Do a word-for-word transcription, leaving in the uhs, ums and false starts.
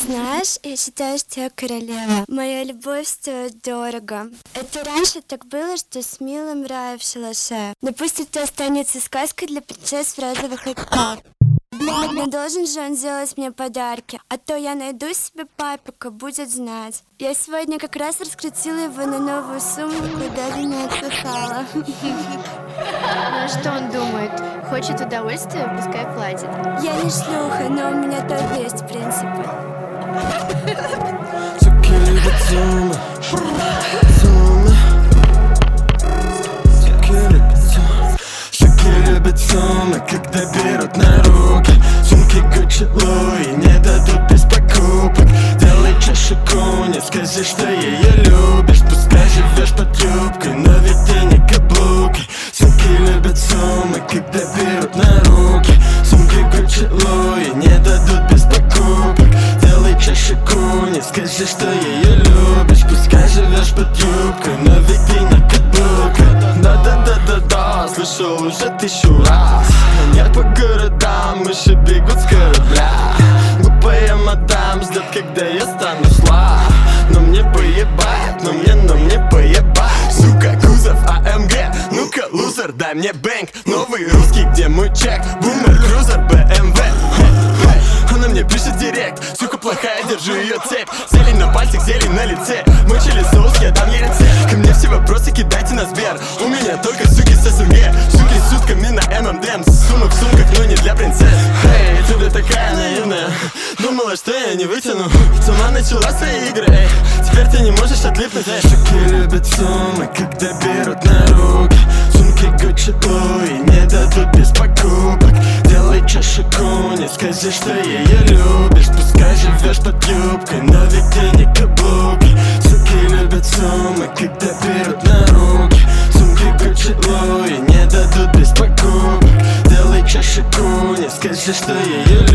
Знаешь, я считаю, что я королева. Моя любовь стоит дорого. Это раньше так было, что с милым рай в шалаше. Но пусть это останется сказкой для принцесс в розовых очках. Но должен же он делать мне подарки, а то я найду себе папика, будет знать. Я сегодня как раз раскрутила его на новую сумку и даже не отдыхала. Ну а что он думает? Хочет удовольствия, пускай платит. Я не шлюха, но у меня тоже есть принципы. Суки любят суммы, суммы. Суки любят суммы. Суки любят суммы, когда берут на руки. Сумки Гуччи Луи не дадут без покупок. Делай чашку, не скажи, что ее любишь. Пускай живешь под юбкой, но ведь ты не каблуки. Сумки любят суммы, когда берут на руки. Сумки Гуччи Луи не дадут без покупок. Делай чашку, не скажи, что ее любишь. Пускай живешь под юбкой, но ведь ты не каблука. Да-да-да-да-да, слышал уже тысячу раз. Нет по городам, мыши бегут с корабля. Глупая мадам ждет, когда я стану слаб. Но мне поебать, но мне, но мне поебать. Сука, кузов а эм гэ, ну-ка, лузер, дай мне бэнк. Новый русский, где мой чек? Бумер, крузер, бэ эм вэ. Она мне пишет директ, сука плохая, держу ее цепь. Зелень на пальцах, зелень на лице. Мой чили соус, я дам ей рецепт. Ко мне все вопросы кидайте на Сбер. У меня только суки с эс эм гэ. Суки с сутками на эм эм дэ эм. Сумок в сумках, но не для принцесс. Эй, ты да такая наивная. Думала, что я не вытяну. Сама начала свои игры, эй. Теперь ты не можешь отлипнуть, эй. Суки любят суммы, когда берут на руки. Сумки Гуччи Луи не дадут без покупок. Делай чашку, не скажи, что ее любишь. Пускай живешь под юбкой, но ведь ты не каблуки. Суки любят суммы, когда берут на руки. Сумки Гуччи Луи не дадут без покупок. Делай чашку, не скажи, что ее любишь.